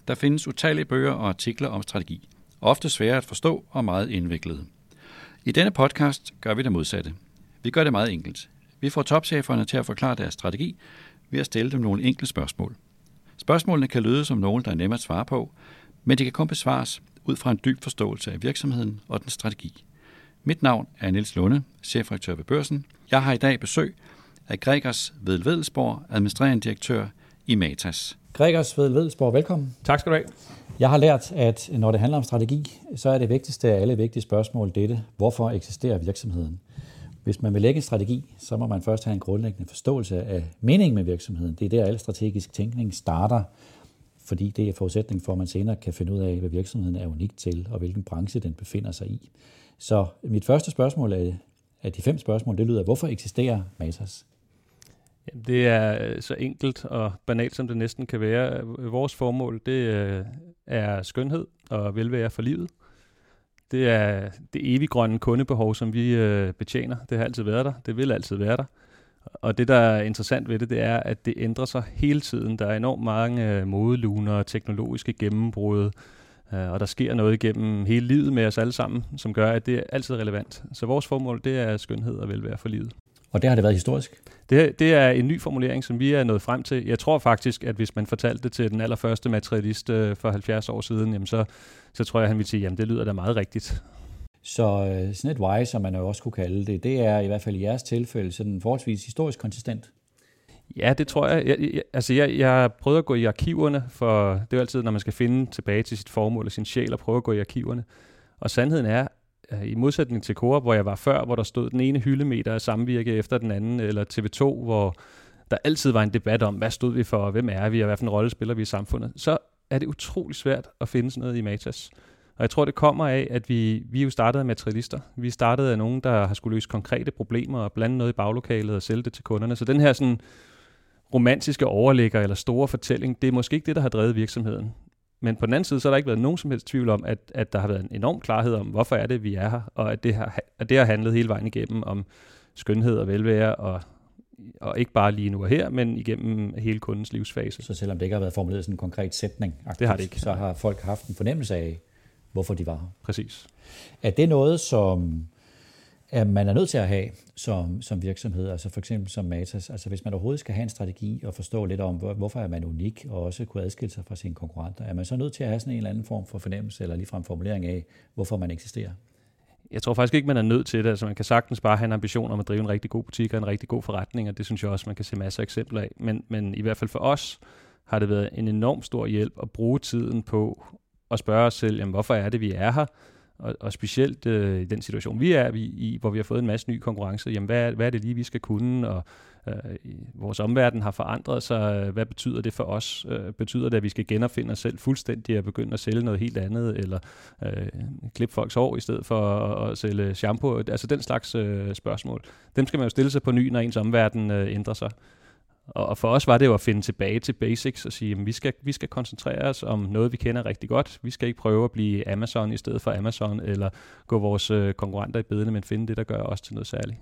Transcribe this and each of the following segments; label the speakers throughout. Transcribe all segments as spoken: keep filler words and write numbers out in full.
Speaker 1: Der findes utallige bøger og artikler om strategi. Ofte svære at forstå og meget indviklede. I denne podcast gør vi det modsatte. Vi gør det meget enkelt. Vi får topcheferne til at forklare deres strategi ved at stille dem nogle enkle spørgsmål. Spørgsmålene kan lyde som nogle, der er nemme at svare på, men de kan kun besvares ud fra en dyb forståelse af virksomheden og den strategi. Mit navn er Niels Lunde, chefredaktør ved Børsen. Jeg har i dag besøg af Gregers Wedell-Wedellsborg, administrerende direktør i Matas.
Speaker 2: Gregers Wedell-Wedellsborg, velkommen.
Speaker 3: Tak skal du have.
Speaker 2: Jeg har lært, at når det handler om strategi, så er det vigtigste af alle vigtige spørgsmål dette: hvorfor eksisterer virksomheden? Hvis man vil lægge en strategi, så må man først have en grundlæggende forståelse af meningen med virksomheden. Det er der, al strategisk tænkning starter, fordi det er forudsætning for, at man senere kan finde ud af, hvad virksomheden er unik til, og hvilken branche den befinder sig i. Så mit første spørgsmål af de fem spørgsmål, det lyder: hvorfor eksisterer Matas?
Speaker 3: Det er så enkelt og banalt, som det næsten kan være. Vores formål, det er skønhed og velvære for livet. Det er det evigt grønne kundebehov, som vi betjener. Det har altid været der. Det vil altid være der. Og det, der er interessant ved det, det er, at det ændrer sig hele tiden. Der er enormt mange modeluner, teknologiske gennembrud, og der sker noget igennem hele livet med os alle sammen, som gør, at det er altid relevant. Så vores formål, det er skønhed og velvære for livet.
Speaker 2: Og det har det været historisk?
Speaker 3: Det, det er en ny formulering, som vi er nået frem til. Jeg tror faktisk, at hvis man fortalte det til den allerførste materialist for halvfjerds år siden, jamen så, så tror jeg, han ville sige, jamen det lyder da meget rigtigt.
Speaker 2: Så sådan et why, som man jo også kunne kalde det, det er i hvert fald i jeres tilfælde sådan forholdsvis historisk konsistent?
Speaker 3: Ja, det tror jeg. jeg, jeg altså jeg, jeg prøvede at gå i arkiverne, for det er jo altid, når man skal finde tilbage til sit formål og sin sjæl, og prøve at gå i arkiverne. Og sandheden er, i modsætning til Coop, hvor jeg var før, hvor der stod den ene hyldemeter af samvirke efter den anden, eller T V to, hvor der altid var en debat om, hvad stod vi for, og hvem er vi, og hvad for en rolle spiller vi i samfundet, så er det utrolig svært at finde sådan noget i Matas. Og jeg tror, det kommer af, at vi, vi jo startede med materialister. Vi startede af nogen, der har skulle løse konkrete problemer og blande noget i baglokalet og sælge det til kunderne. Så den her sådan romantiske overligger eller store fortælling, det er måske ikke det, der har drevet virksomheden. Men på den anden side, så har der ikke været nogen som helst tvivl om, at, at der har været en enorm klarhed om, hvorfor er det, vi er her, og at det har, at det har handlet hele vejen igennem om skønhed og velvære, og, og ikke bare lige nu og her, men igennem hele kundens livsfase.
Speaker 2: Så selvom det ikke har været formuleret sådan en konkret sætning, aktivt,
Speaker 3: det har det ikke.
Speaker 2: Så har folk haft en fornemmelse af, hvorfor de var her.
Speaker 3: Præcis.
Speaker 2: Er det noget, som at man er nødt til at have som, som virksomhed, altså for eksempel som Matas, altså hvis man overhovedet skal have en strategi og forstå lidt om, hvorfor er man unik, og også kunne adskille sig fra sine konkurrenter, er man så nødt til at have sådan en eller anden form for fornemmelse, eller ligefrem formulering af, hvorfor man eksisterer?
Speaker 3: Jeg tror faktisk ikke, man er nødt til det. Altså man kan sagtens bare have en ambition om at drive en rigtig god butik og en rigtig god forretning, og det synes jeg også, man kan se masser af eksempler af. Men, men i hvert fald for os har det været en enorm stor hjælp at bruge tiden på at spørge os selv, jamen, hvorfor er det, vi er her? Og, og specielt øh, i den situation, vi er i, hvor vi har fået en masse ny konkurrence, jamen hvad er, hvad er det lige, vi skal kunne, og øh, vores omverden har forandret sig, hvad betyder det for os? Øh, betyder det, at vi skal genopfinde os selv fuldstændig og begynde at sælge noget helt andet, eller øh, klippe folks hår i stedet for at, at sælge shampoo? Altså den slags øh, spørgsmål. Dem skal man jo stille sig på ny, når ens omverden øh, ændrer sig. Og for os var det jo at finde tilbage til basics og sige, at vi skal, vi skal koncentrere os om noget, vi kender rigtig godt. Vi skal ikke prøve at blive Amazon i stedet for Amazon, eller gå vores konkurrenter i bedene, men finde det, der gør os til noget særligt.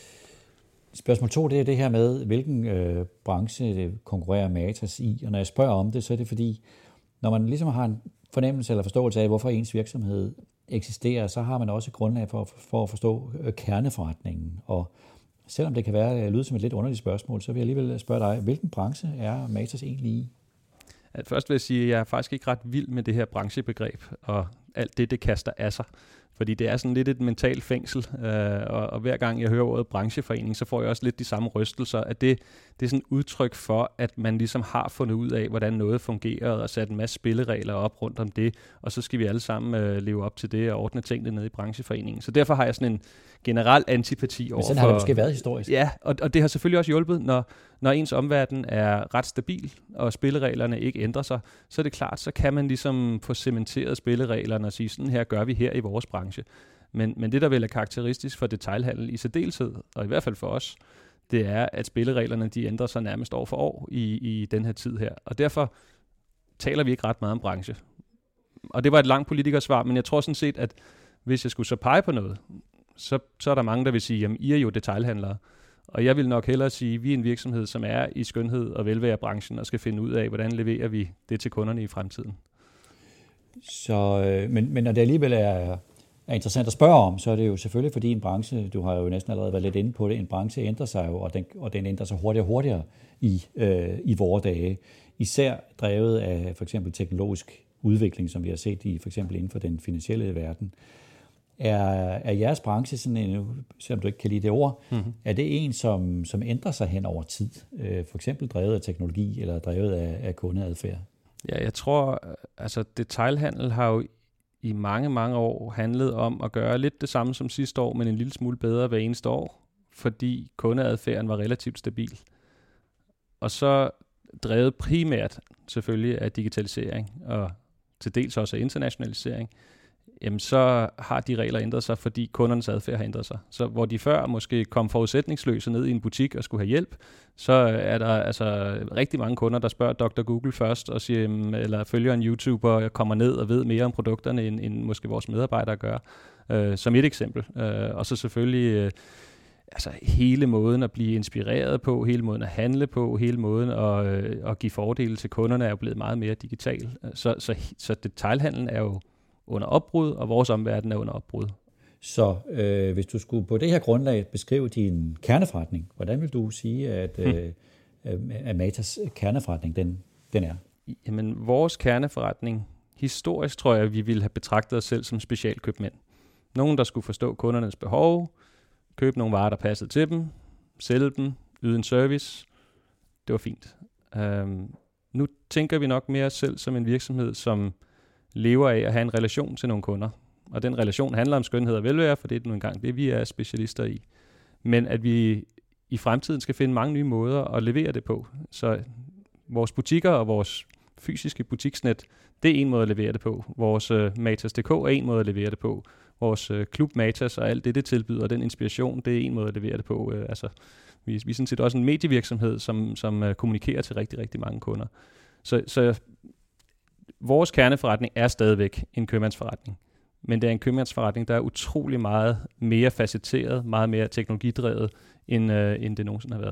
Speaker 2: Spørgsmål to, det er det her med, hvilken øh, branche konkurrerer Matas i. Og når jeg spørger om det, så er det fordi, når man ligesom har en fornemmelse eller forståelse af, hvorfor ens virksomhed eksisterer, så har man også et grundlag for, for at forstå øh, kerneforretningen. Og selvom det kan være lyde som et lidt underligt spørgsmål, så vil jeg alligevel spørge dig, hvilken branche er Matas egentlig i?
Speaker 3: At først vil jeg sige, at jeg er faktisk ikke ret vild med det her branchebegreb, og alt det, det kaster af sig. Fordi det er sådan lidt et mentalt fængsel, øh, og, og hver gang jeg hører ordet brancheforening, så får jeg også lidt de samme rystelser, at det, det er sådan et udtryk for, at man ligesom har fundet ud af, hvordan noget fungerer, og sat en masse spilleregler op rundt om det, og så skal vi alle sammen øh, leve op til det og ordne tingene nede i brancheforeningen. Så derfor har jeg sådan en generel antipati over for...
Speaker 2: Men sådan har det måske været historisk.
Speaker 3: Ja, og, og det har selvfølgelig også hjulpet, når, når ens omverden er ret stabil, og spillereglerne ikke ændrer sig, så er det klart, så kan man ligesom få cementeret spillereglerne og sige, sådan her gør vi her i vores branche. Men, men det, der vel er karakteristisk for detailhandel i særdeleshed, og i hvert fald for os, det er, at spillereglerne de ændrer sig nærmest år for år i, i den her tid her. Og derfor taler vi ikke ret meget om branche. Og det var et langt politikersvar, men jeg tror sådan set, at hvis jeg skulle så pege på noget, så, så er der mange, der vil sige, jamen I er jo detailhandlere. Og jeg vil nok hellere sige, at vi er en virksomhed, som er i skønhed og velvære branchen og skal finde ud af, hvordan leverer vi det til kunderne i fremtiden.
Speaker 2: Så, øh, men, men når det alligevel er, er interessant at spørge om, så er det jo selvfølgelig, fordi en branche, du har jo næsten allerede været lidt inde på det, en branche ændrer sig jo, og den, og den ændrer sig hurtigere og hurtigere i, øh, i vore dage. Især drevet af for eksempel teknologisk udvikling, som vi har set i for eksempel inden for den finansielle verden. Er, er jeres branche sådan en, selvom du ikke kan lide det ord, mm-hmm. er det en, som, som ændrer sig hen over tid? Øh, for eksempel drevet af teknologi eller drevet af, af kundeadfærd?
Speaker 3: Ja, jeg tror, altså detailhandel har jo i mange, mange år handlet om at gøre lidt det samme som sidste år, men en lille smule bedre hver eneste år, fordi kundeadfærden var relativt stabil. Og så drevet primært selvfølgelig af digitalisering og til dels også af internationalisering, jamen så har de regler ændret sig, fordi kundernes adfærd har ændret sig. Så hvor de før måske kom forudsætningsløse ned i en butik og skulle have hjælp, så er der altså rigtig mange kunder, der spørger doktor Google først, og siger, eller følger en YouTuber og kommer ned og ved mere om produkterne, end, end måske vores medarbejdere gør, øh, som et eksempel. Øh, og så selvfølgelig øh, altså hele måden at blive inspireret på, hele måden at handle på, hele måden at, øh, at give fordele til kunderne er jo blevet meget mere digital. Så, så, så detailhandlen er jo under opbrud, og vores omverden er under opbrud. Så
Speaker 2: øh, hvis du skulle på det her grundlag beskrive din kerneforretning, hvordan vil du sige, at, hmm. øh, at Matas kerneforretning den, den er?
Speaker 3: Jamen, vores kerneforretning, historisk tror jeg, vi ville have betragtet os selv som specialkøbmænd. Nogen, der skulle forstå kundernes behov, købe nogle varer, der passede til dem, sælge dem, yde en service. Det var fint. Um, nu tænker vi nok mere os selv som en virksomhed, som lever af at have en relation til nogle kunder. Og den relation handler om skønhed og velvære, for det er nu engang det, vi er specialister i. Men at vi i fremtiden skal finde mange nye måder at levere det på. Så vores butikker og vores fysiske butiksnet, det er en måde at levere det på. Vores uh, Matas punktum d k er en måde at levere det på. Vores uh, klub Matas og alt det, det tilbyder, den inspiration, det er en måde at levere det på. Uh, altså, vi, vi er sådan set også en medievirksomhed, som, som uh, kommunikerer til rigtig, rigtig mange kunder. Så, så vores kerneforretning er stadigvæk en købmandsforretning, men det er en købmandsforretning, der er utrolig meget mere facetteret, meget mere teknologidrevet, end, øh, end det nogensinde har været.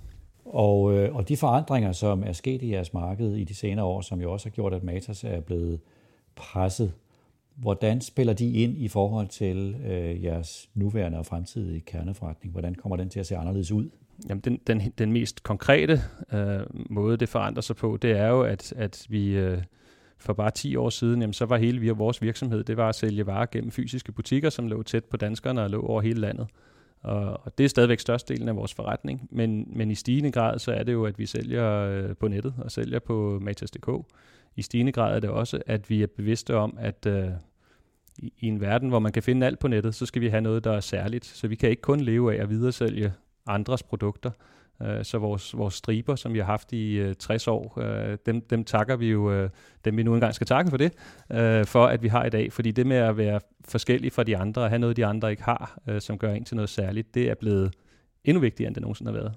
Speaker 2: Og, øh, og de forandringer, som er sket i jeres marked i de senere år, som jo også har gjort, at Matas er blevet presset, hvordan spiller de ind i forhold til øh, jeres nuværende og fremtidige kerneforretning? Hvordan kommer den til at se anderledes ud?
Speaker 3: Jamen, den, den, den mest konkrete øh, måde, det forandrer sig på, det er jo, at, at vi øh, for bare ti år siden, jamen, så var hele vores virksomhed, det var at sælge varer gennem fysiske butikker, som lå tæt på danskerne og lå over hele landet. Og, og det er stadigvæk størstedelen af vores forretning, men, men i stigende grad, så er det jo, at vi sælger øh, på nettet og sælger på Matas punktum d k. I stigende grad er det også, at vi er bevidste om, at øh, i, i en verden, hvor man kan finde alt på nettet, så skal vi have noget, der er særligt. Så vi kan ikke kun leve af at videresælge andres produkter. Så vores, vores striber, som vi har haft i uh, tres år, uh, dem, dem takker vi jo, uh, dem vi nu engang skal takke for det, uh, for at vi har i dag. Fordi det med at være forskellig fra de andre, og have noget, de andre ikke har, uh, som gør en til noget særligt, det er blevet endnu vigtigere, end det nogensinde har været.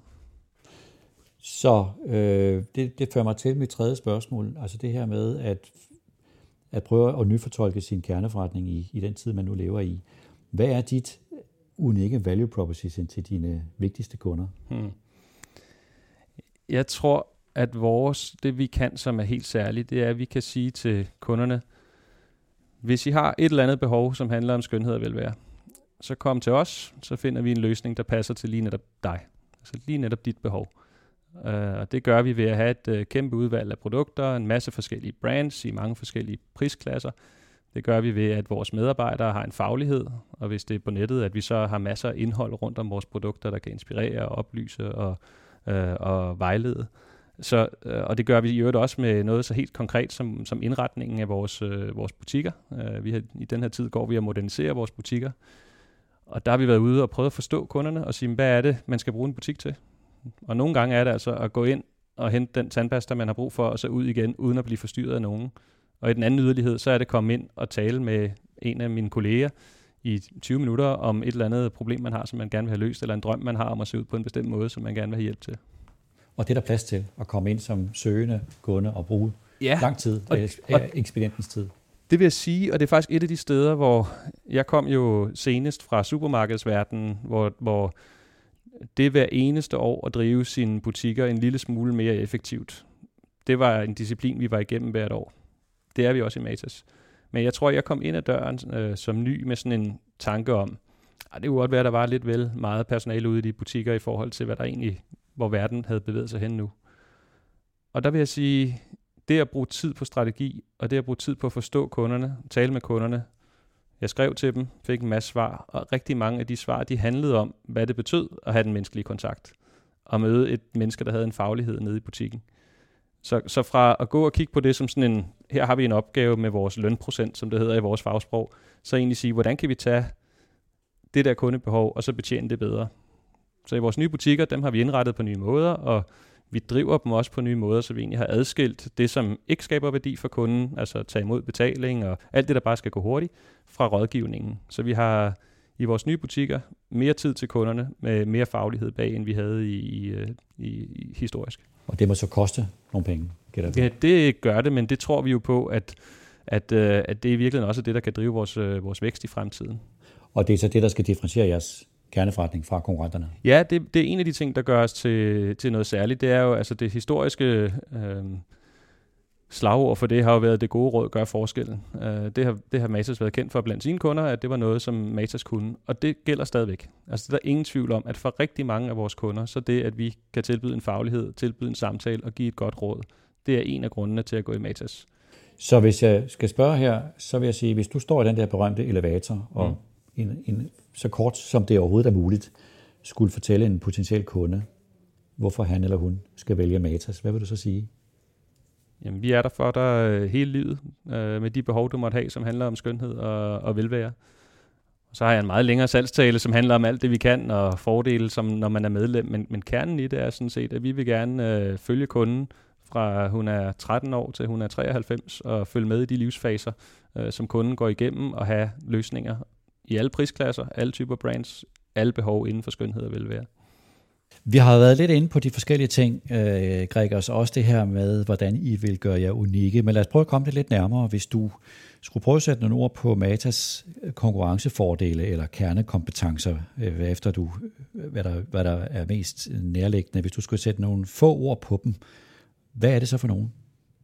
Speaker 2: Så øh, det, det fører mig til mit tredje spørgsmål. Altså det her med at, at prøve at nyfortolke sin kerneforretning i, i den tid, man nu lever i. Hvad er dit unikke value proposition til dine vigtigste kunder?
Speaker 3: Hmm. Jeg tror, at vores, det vi kan, som er helt særligt, det er, at vi kan sige til kunderne, hvis I har et eller andet behov, som handler om skønhed og velvære, så kom til os, så finder vi en løsning, der passer til lige netop dig. Altså lige netop dit behov. Uh, og det gør vi ved at have et uh, kæmpe udvalg af produkter, en masse forskellige brands i mange forskellige prisklasser. Det gør vi ved, at vores medarbejdere har en faglighed, og hvis det er på nettet, at vi så har masser af indhold rundt om vores produkter, der kan inspirere og oplyse og Øh, og vejlede. Så, øh, og det gør vi i øvrigt også med noget så helt konkret som, som indretningen af vores, øh, vores butikker. Øh, vi har, i den her tid går vi at modernisere vores butikker, og der har vi været ude og prøvet at forstå kunderne og sige, hvad er det, man skal bruge en butik til? Og nogle gange er det altså at gå ind og hente den tandpasta, man har brug for, og så ud igen, uden at blive forstyrret af nogen. Og i den anden yderlighed, så er det at komme ind og tale med en af mine kolleger i tyve minutter om et eller andet problem, man har, som man gerne vil have løst, eller en drøm, man har om at se ud på en bestemt måde, som man gerne vil have hjælp til.
Speaker 2: Og det er der plads til, at komme ind som søgende kunde og bruge
Speaker 3: ja.
Speaker 2: lang tid af ekspedientens tid.
Speaker 3: Det vil jeg sige, og det er faktisk et af de steder, hvor jeg kom jo senest fra supermarkedsverdenen, hvor, hvor det hver eneste år at drive sine butikker en lille smule mere effektivt. Det var en disciplin, vi var igennem hvert år. Det er vi også i Matas. Men jeg tror, jeg kom ind ad døren øh, som ny med sådan en tanke om, at det kunne godt være, at der var lidt vel meget personale ude i de butikker i forhold til, hvad der egentlig, hvor verden havde bevæget sig hen nu. Og der vil jeg sige, det at bruge tid på strategi, og det at bruge tid på at forstå kunderne, tale med kunderne. Jeg skrev til dem, fik en masse svar, og rigtig mange af de svar, de handlede om, hvad det betød at have den menneskelige kontakt, og møde et menneske, der havde en faglighed nede i butikken. Så, så fra at gå og kigge på det som sådan en, her har vi en opgave med vores lønprocent, som det hedder i vores fagsprog, så egentlig sige, hvordan kan vi tage det der kundebehov, og så betjene det bedre. Så i vores nye butikker, dem har vi indrettet på nye måder, og vi driver dem også på nye måder, så vi egentlig har adskilt det, som ikke skaber værdi for kunden, altså tage imod betaling og alt det, der bare skal gå hurtigt, fra rådgivningen. Så vi har i vores nye butikker mere tid til kunderne med mere faglighed bag, end vi havde i, i, i, i historisk.
Speaker 2: Og det må så koste nogle penge, gætter du?
Speaker 3: Ja, det gør det, men det tror vi jo på, at, at, at det i virkeligheden også er det, der kan drive vores, vores vækst i fremtiden.
Speaker 2: Og det er så det, der skal differentiere jeres kerneforretning fra konkurrenterne?
Speaker 3: Ja, det, det er en af de ting, der gør os til, til noget særligt. Det er jo altså det historiske øh, slagord for det har jo været, det gode råd gør forskellen. Uh, det, har, det har Matas været kendt for blandt sine kunder, at det var noget, som Matas kunne. Og det gælder stadigvæk. Altså der er ingen tvivl om, at for rigtig mange af vores kunder, så det, at vi kan tilbyde en faglighed, tilbyde en samtale og give et godt råd, det er en af grundene til at gå i Matas.
Speaker 2: Så hvis jeg skal spørge her, så vil jeg sige, hvis du står i den der berømte elevator, og mm. en, en, så kort som det overhovedet er muligt, skulle fortælle en potentiel kunde, hvorfor han eller hun skal vælge Matas, hvad vil du så sige?
Speaker 3: Jamen, vi er der for dig hele livet, øh, med de behov, du måtte have, som handler om skønhed og, og velvære. Og så har jeg en meget længere salgstale, som handler om alt det, vi kan, og fordele, som når man er medlem. Men, men kernen i det er sådan set, at vi vil gerne øh, følge kunden, fra hun er tretten år til hun er treoghalvfems, og følge med i de livsfaser, øh, som kunden går igennem, og have løsninger i alle prisklasser, alle typer brands, alle behov inden for skønhed og velvære.
Speaker 2: Vi har været lidt inde på de forskellige ting, øh, Gregers, også det her med, hvordan I vil gøre jer unikke. Men lad os prøve at komme det lidt nærmere. Hvis du skulle prøve at sætte nogle ord på Matas konkurrencefordele eller kernekompetencer, øh, hvad, efter du, hvad, der, hvad der er mest nærliggende. Hvis du skulle sætte nogle få ord på dem, hvad er det så for nogen?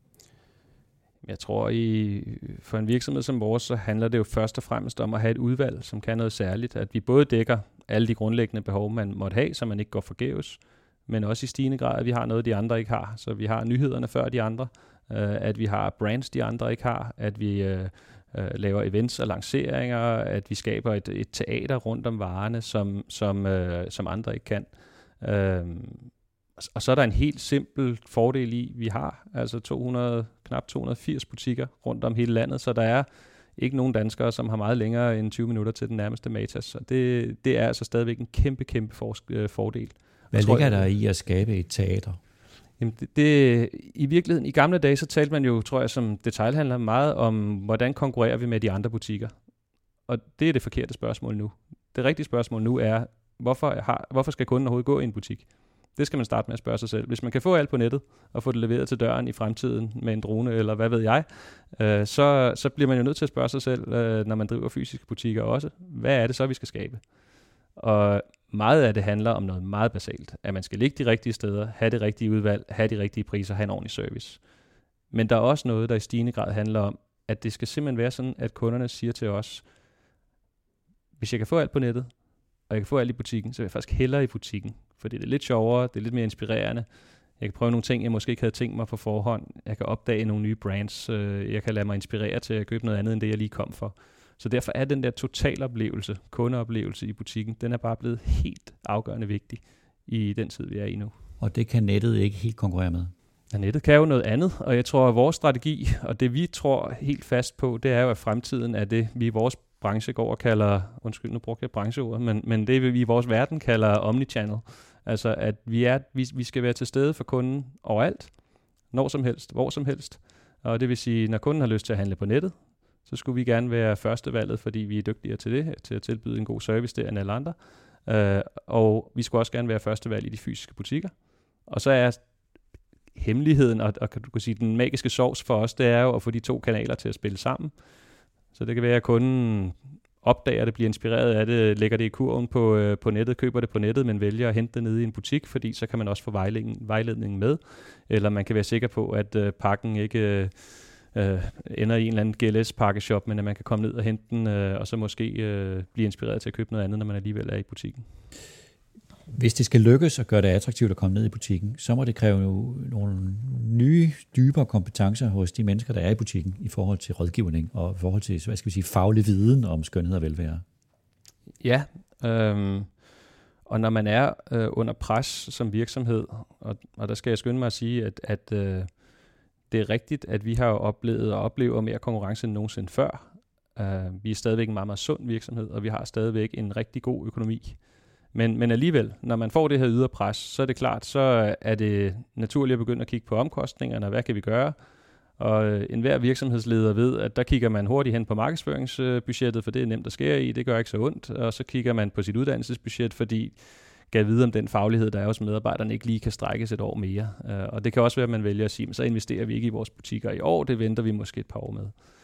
Speaker 3: Jeg tror, i, for en virksomhed som vores, så handler det jo først og fremmest om at have et udvalg, som kan noget særligt. At vi både dækker alle de grundlæggende behov, man måtte have, så man ikke går forgæves, men også i stigende grad, at vi har noget, de andre ikke har. Så vi har nyhederne før de andre, øh, at vi har brands, de andre ikke har, at vi øh, øh, laver events og lanceringer, at vi skaber et, et teater rundt om varerne, som, som, øh, som andre ikke kan. Øh, Og så er der en helt simpel fordel i, vi har altså to hundrede, knap to hundrede og firs butikker rundt om hele landet, så der er ikke nogen danskere, som har meget længere end tyve minutter til den nærmeste Matas. Så det, det er altså stadigvæk en kæmpe, kæmpe for, fordel.
Speaker 2: Hvad ligger jeg, der i at skabe et teater?
Speaker 3: Jamen det, det, i virkeligheden, i gamle dage, så talte man jo, tror jeg, som detailhandler meget om, hvordan konkurrerer vi med de andre butikker. Og det er det forkerte spørgsmål nu. Det rigtige spørgsmål nu er, hvorfor, har, hvorfor skal kunden overhovedet gå i en butik? Det skal man starte med at spørge sig selv. Hvis man kan få alt på nettet og få det leveret til døren i fremtiden med en drone eller hvad ved jeg, øh, så, så bliver man jo nødt til at spørge sig selv, øh, når man driver fysiske butikker også, hvad er det så, vi skal skabe? Og meget af det handler om noget meget basalt, at man skal ligge de rigtige steder, have det rigtige udvalg, have de rigtige priser, have en ordentlig service. Men der er også noget, der i stigende grad handler om, at det skal simpelthen være sådan, at kunderne siger til os, hvis jeg kan få alt på nettet, og jeg kan få alt i butikken, så vil jeg faktisk hellere i butikken. Fordi det er lidt sjovere, det er lidt mere inspirerende. Jeg kan prøve nogle ting, jeg måske ikke havde tænkt mig på forhånd. Jeg kan opdage nogle nye brands. Jeg kan lade mig inspirere til at købe noget andet, end det jeg lige kom for. Så derfor er den der totaloplevelse, kundeoplevelse i butikken, den er bare blevet helt afgørende vigtig i den tid, vi er i nu.
Speaker 2: Og det kan nettet ikke helt konkurrere med?
Speaker 3: Ja, nettet kan jo noget andet, og jeg tror, at vores strategi, og det vi tror helt fast på, det er jo, at fremtiden er det, vi i vores branche går og kalder, undskyld, nu brugte jeg brancheordet, men, men det vi i vores verden kalder omnichannel. Altså, at vi, er, vi, vi skal være til stede for kunden overalt, når som helst, hvor som helst. Og det vil sige, når kunden har lyst til at handle på nettet, så skulle vi gerne være førstevalget, fordi vi er dygtigere til det, til at tilbyde en god service der end alle andre. Uh, og vi skulle også gerne være førstevalg i de fysiske butikker. Og så er hemmeligheden, og, og du kan sige, den magiske sovs for os, det er jo at få de to kanaler til at spille sammen. Så det kan være, at kunden opdager det, bliver inspireret af det, lægger det i kurven på, øh, på nettet, køber det på nettet, men vælger at hente det nede i en butik, fordi så kan man også få vejledning, vejledning med. Eller man kan være sikker på, at øh, pakken ikke øh, ender i en eller anden G L S-pakkeshop, men at man kan komme ned og hente den, øh, og så måske øh, blive inspireret til at købe noget andet, når man alligevel er i butikken.
Speaker 2: Hvis det skal lykkes at gøre det attraktivt at komme ned i butikken, så må det kræve nogle nye, dybere kompetencer hos de mennesker, der er i butikken i forhold til rådgivning og i forhold til, hvad skal vi sige, faglig viden om skønhed og velvære.
Speaker 3: Ja, øhm, og når man er øh, under pres som virksomhed, og, og der skal jeg skynde mig at sige, at, at øh, det er rigtigt, at vi har oplevet og oplever mere konkurrence end nogensinde før. Uh, vi er stadigvæk en meget, meget sund virksomhed, og vi har stadigvæk en rigtig god økonomi. Men, men alligevel, når man får det her ydre pres, så er det klart, så er det naturligt at begynde at kigge på omkostningerne, og hvad kan vi gøre? Og enhver virksomhedsleder ved, at der kigger man hurtigt hen på markedsføringsbudgettet, for det er nemt at skære i, det gør ikke så ondt. Og så kigger man på sit uddannelsesbudget, fordi kan vide, om den faglighed, der er hos medarbejderne, ikke lige kan strækkes et år mere. Og det kan også være, at man vælger at sige, så investerer vi ikke i vores butikker i år, det venter vi måske et par år med.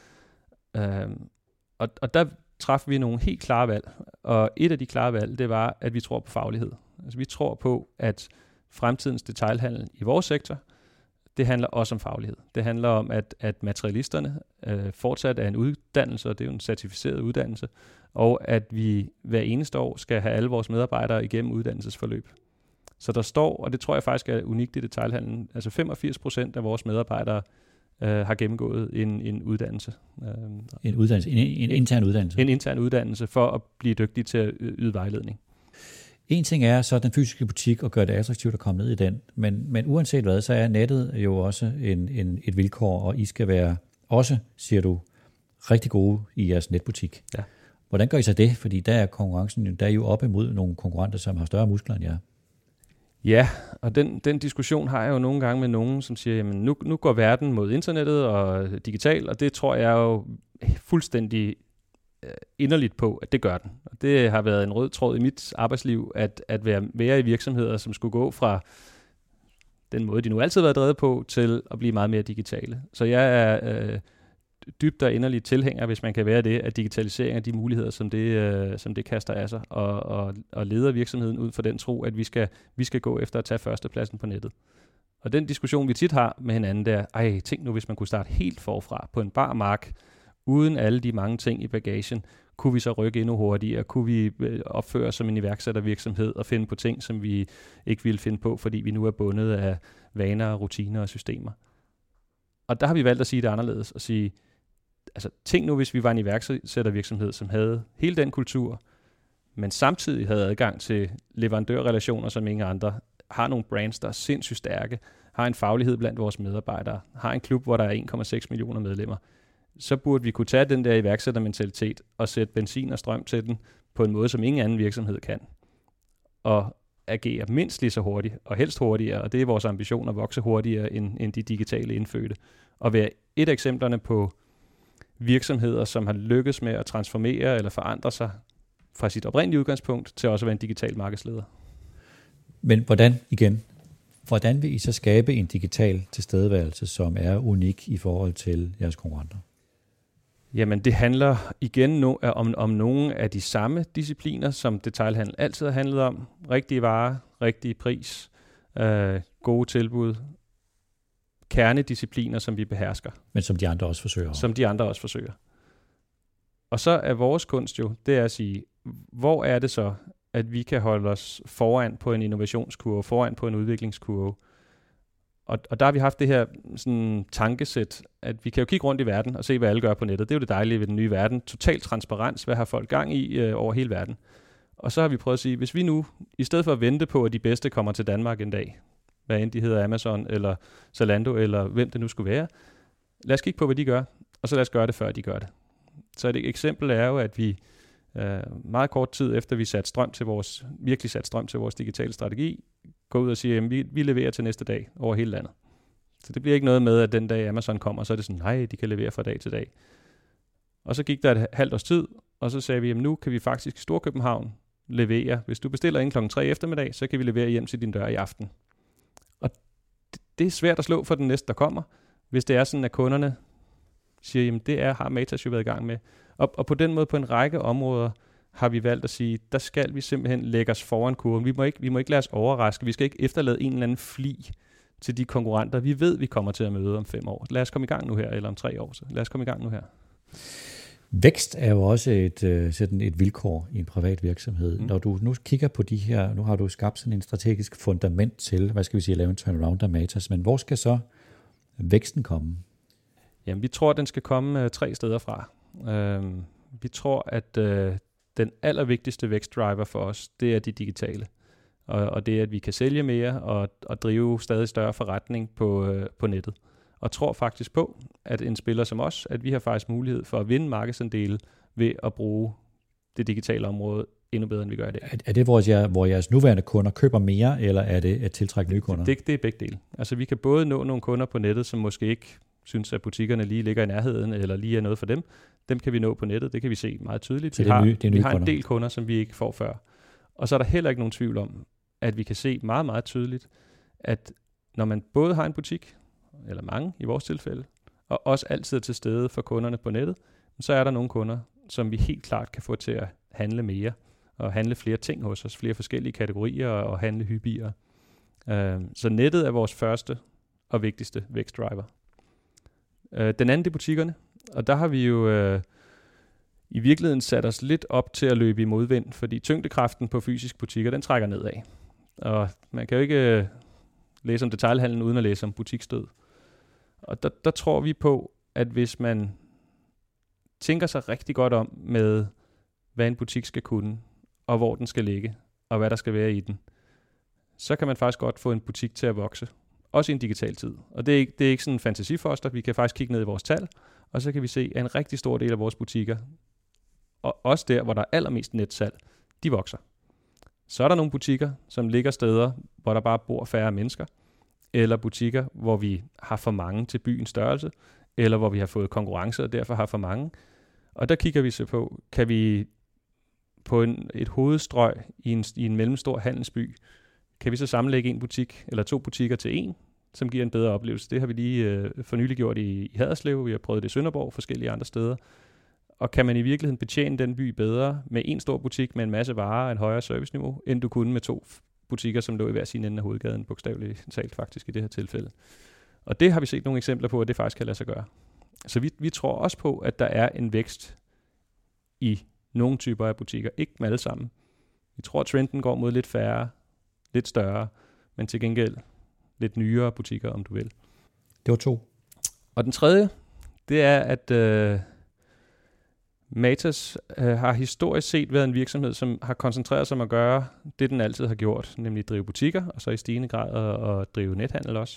Speaker 3: Og, og der træffede vi nogle helt klare valg, og et af de klare valg, det var, at vi tror på faglighed. Altså vi tror på, at fremtidens detailhandel i vores sektor, det handler også om faglighed. Det handler om, at, at materialisterne øh, fortsat er en uddannelse, og det er jo en certificeret uddannelse, og at vi hver eneste år skal have alle vores medarbejdere igennem uddannelsesforløb. Så der står, og det tror jeg faktisk er unikt i detailhandlen, altså femogfirs procent af vores medarbejdere øh, har gennemgået en, en uddannelse.
Speaker 2: En uddannelse, en, en intern uddannelse?
Speaker 3: En intern uddannelse for at blive dygtig til at yde vejledning.
Speaker 2: En ting er så den fysiske butik og gøre det attraktivt at komme ned i den, men, men uanset hvad, så er nettet jo også en, en, et vilkår, og I skal være også, siger du, rigtig gode i jeres netbutik.
Speaker 3: Ja.
Speaker 2: Hvordan gør I så det? Fordi der er konkurrencen, der er jo op imod nogle konkurrenter, som har større muskler end jer.
Speaker 3: Ja, og den, den diskussion har jeg jo nogle gange med nogen, som siger, jamen nu, nu går verden mod internettet og digital, og det tror jeg jo fuldstændig inderligt på, at det gør den. Og det har været en rød tråd i mit arbejdsliv, at, at være, være i virksomheder, som skulle gå fra den måde, de nu altid har været drevet på, til at blive meget mere digitale. Så jeg er øh, dybt og inderligt tilhænger, hvis man kan være det, at digitalisering af de muligheder, som det, øh, som det kaster af sig, og, og, og leder virksomheden ud for den tro, at vi skal, vi skal gå efter at tage førstepladsen på nettet. Og den diskussion, vi tit har med hinanden, der, ej, tænk nu, hvis man kunne starte helt forfra på en bar mark, uden alle de mange ting i bagagen, kunne vi så rykke endnu hurtigere? Kunne vi opføre som en iværksættervirksomhed og finde på ting, som vi ikke ville finde på, fordi vi nu er bundet af vaner, rutiner og systemer? Og der har vi valgt at sige det anderledes, og sige, altså tænk nu, hvis vi var en iværksættervirksomhed, som havde hele den kultur, men samtidig havde adgang til leverandørrelationer, som ingen andre, har nogle brands, der er sindssygt stærke, har en faglighed blandt vores medarbejdere, har en klub, hvor der er en komma seks millioner medlemmer, så burde vi kunne tage den der iværksættermentalitet og sætte benzin og strøm til den på en måde, som ingen anden virksomhed kan. Og agere mindst lige så hurtigt, og helst hurtigere, og det er vores ambition at vokse hurtigere end, end de digitale indfødte. Og være et af eksemplerne på virksomheder, som har lykkes med at transformere eller forandre sig fra sit oprindelige udgangspunkt til også at være en digital markedsleder.
Speaker 2: Men hvordan, igen, hvordan vil I så skabe en digital tilstedeværelse, som er unik i forhold til jeres konkurrenter?
Speaker 3: Jamen, det handler igen no, om, om nogle af de samme discipliner, som detailhandel altid har handlet om. Rigtige varer, rigtig pris, øh, gode tilbud, kernediscipliner, som vi behersker.
Speaker 2: Men som de andre også forsøger.
Speaker 3: Som de andre også forsøger. Og så er vores kunst jo, det er at sige, hvor er det så, at vi kan holde os foran på en innovationskurve, foran på en udviklingskurve. Og, og der har vi haft det her sådan, tankesæt, at vi kan jo kigge rundt i verden og se, hvad alle gør på nettet. Det er jo det dejlige ved den nye verden. Total transparens, hvad har folk gang i øh, over hele verden. Og så har vi prøvet at sige, hvis vi nu, i stedet for at vente på, at de bedste kommer til Danmark en dag, hvad end de hedder Amazon eller Zalando eller hvem det nu skulle være, lad os kigge på, hvad de gør, og så lad os gøre det, før de gør det. Så et eksempel er jo, at vi øh, meget kort tid efter, vi satte strøm til vores, virkelig satte strøm til vores digitale strategi, gå ud og sige, at vi, vi leverer til næste dag over hele landet. Så det bliver ikke noget med, at den dag Amazon kommer, så er det sådan, nej, de kan levere fra dag til dag. Og så gik der et halvt års tid, og så sagde vi, at nu kan vi faktisk i Storkøbenhavn levere. Hvis du bestiller ind klokken tre eftermiddag, så kan vi levere hjem til din dør i aften. Og det, det er svært at slå for den næste, der kommer, hvis det er sådan, at kunderne siger, jamen det er, har Matas jo været i gang med. Og, og på den måde, på en række områder, har vi valgt at sige, der skal vi simpelthen lægge os foran kurven. Vi må ikke, vi må ikke lade os overraske. Vi skal ikke efterlade en eller anden fli til de konkurrenter, vi ved, vi kommer til at møde om fem år. Lad os komme i gang nu her, eller om tre år. Så lad os komme i gang nu her.
Speaker 2: Vækst er jo også et, sådan et vilkår i en privat virksomhed. Mm. Når du nu kigger på de her, nu har du skabt sådan en strategisk fundament til, hvad skal vi sige, at lave en turnaround af Matas, men hvor skal så væksten komme?
Speaker 3: Jamen, vi tror, at den skal komme uh, tre steder fra. Uh, vi tror, at uh, den allervigtigste vækstdriver for os, det er de digitale. Og, og det er, at vi kan sælge mere og, og drive stadig større forretning på, uh, på nettet. Og tror faktisk på, at en spiller som os, at vi har faktisk mulighed for at vinde markedsandele ved at bruge det digitale område endnu bedre, end vi gør i dag.
Speaker 2: Er, er det, hvor, jeg, hvor jeres nuværende kunder køber mere, eller er det at tiltrække nye kunder?
Speaker 3: Det, det er begge dele. Altså vi kan både nå nogle kunder på nettet, som måske ikke synes, at butikkerne lige ligger i nærheden, eller lige er noget for dem. Dem kan vi nå på nettet, det kan vi se meget tydeligt.
Speaker 2: Så
Speaker 3: vi
Speaker 2: det er
Speaker 3: har,
Speaker 2: nye, det er nye
Speaker 3: vi har en
Speaker 2: kunder.
Speaker 3: del kunder, som vi ikke får før. Og så er der heller ikke nogen tvivl om, at vi kan se meget, meget tydeligt, at når man både har en butik, eller mange i vores tilfælde, og også altid er til stede for kunderne på nettet, så er der nogle kunder, som vi helt klart kan få til at handle mere, og handle flere ting hos os, flere forskellige kategorier, og handle hyppigere. Så nettet er vores første og vigtigste vækstdriver. Den anden er butikkerne, og der har vi jo øh, i virkeligheden sat os lidt op til at løbe i modvind, fordi tyngdekraften på fysiske butikker, den trækker nedad. Og man kan jo ikke øh, læse om detailhandlen uden at læse om butiksdød. Og der, der tror vi på, at hvis man tænker sig rigtig godt om med, hvad en butik skal kunne, og hvor den skal ligge, og hvad der skal være i den, så kan man faktisk godt få en butik til at vokse. Også i en digital tid. Og det er ikke, det er ikke sådan en fantasifoster. Vi kan faktisk kigge ned i vores tal, og så kan vi se, at en rigtig stor del af vores butikker, og også der, hvor der er allermest netsalg, de vokser. Så er der nogle butikker, som ligger steder, hvor der bare bor færre mennesker, eller butikker, hvor vi har for mange til byens størrelse, eller hvor vi har fået konkurrence, og derfor har for mange. Og der kigger vi så på, kan vi på en, et hovedstrøg i en, i en mellemstor handelsby, kan vi så sammenlægge en butik, eller to butikker til en, som giver en bedre oplevelse. Det har vi lige øh, for nylig gjort i, i Haderslev, vi har prøvet det i Sønderborg, forskellige andre steder. Og kan man i virkeligheden betjene den by bedre med en stor butik med en masse varer og en højere serviceniveau, end du kunne med to butikker, som lå i hver sin ende af hovedgaden, bogstaveligt talt faktisk i det her tilfælde. Og det har vi set nogle eksempler på, at det faktisk kan lade sig gøre. Så vi, vi tror også på, at der er en vækst i nogle typer af butikker, ikke med alle sammen. Vi tror, at trenden går mod lidt færre, lidt større, men til gengæld lidt nyere butikker, om du vil.
Speaker 2: Det var to.
Speaker 3: Og den tredje, det er, at øh, Matas øh, har historisk set været en virksomhed, som har koncentreret sig om at gøre det, den altid har gjort, nemlig at drive butikker, og så i stigende grad at, at drive nethandel også.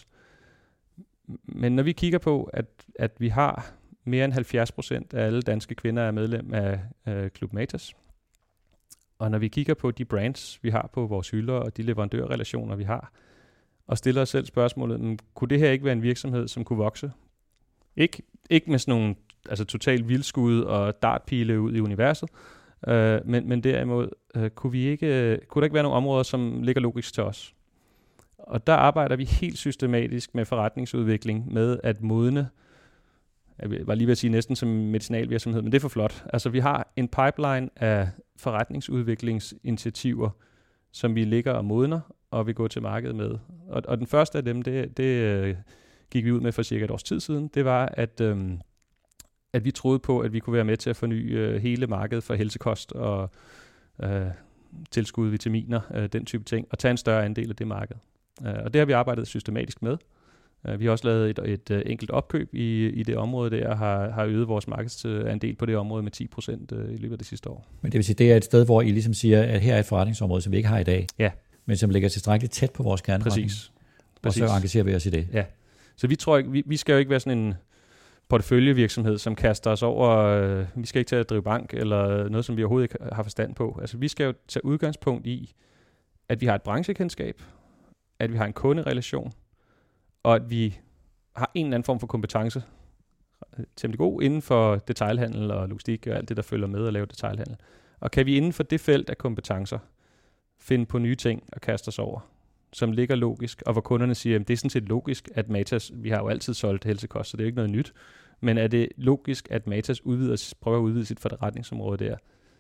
Speaker 3: Men når vi kigger på, at, at vi har mere end halvfjerds procent af alle danske kvinder er medlem af øh, Klub Matas, og når vi kigger på de brands, vi har på vores hylder, og de leverandørrelationer, vi har, og stiller os selv spørgsmålet, men kunne det her ikke være en virksomhed, som kunne vokse? Ikke, ikke med sådan nogle altså totalt vildskud og dartpile ud i universet, øh, men, men derimod, øh, kunne, vi ikke, øh, kunne der ikke være nogle områder, som ligger logisk til os? Og der arbejder vi helt systematisk med forretningsudvikling, med at modne, jeg var lige ved at sige næsten som medicinalvirksomhed, men det er for flot. Altså vi har en pipeline af forretningsudviklingsinitiativer, som vi ligger og modner, og vi går til markedet med. Og, og den første af dem, det, det øh, gik vi ud med for cirka et års tid siden, det var, at, øh, at vi troede på, at vi kunne være med til at forny øh, hele markedet for helsekost og øh, tilskud, vitaminer, øh, den type ting, og tage en større andel af det marked. Øh, og det har vi arbejdet systematisk med. Vi har også lavet et, et enkelt opkøb i, i det område der, og har, har øget vores markedsandel på det område med ti procent i løbet af det sidste år.
Speaker 2: Men det vil sige, det er et sted, hvor I ligesom siger, at her er et forretningsområde, som vi ikke har i dag,
Speaker 3: ja.
Speaker 2: Men som ligger tilstrækkeligt tæt på vores kerneforretning.
Speaker 3: Præcis.
Speaker 2: Og så engagerer vi os i det.
Speaker 3: Ja. Så vi tror ikke, vi, vi skal jo ikke være sådan en porteføljevirksomhed, som kaster os over, øh, vi skal ikke til at drive bank, eller noget, som vi overhovedet ikke har forstand på. Altså vi skal jo tage udgangspunkt i, at vi har et branchekendskab, at vi har en kunderelation, og at vi har en eller anden form for kompetence, temmelig god, inden for detailhandel og logistik og alt det, der følger med at lave detailhandel. Og kan vi inden for det felt af kompetencer finde på nye ting og kaste os over, som ligger logisk, og hvor kunderne siger, at det er sådan set logisk, at Matas, vi har jo altid solgt helsekost, så det er ikke noget nyt, men er det logisk, at Matas udvider, prøver at udvide sit forretningsområde der?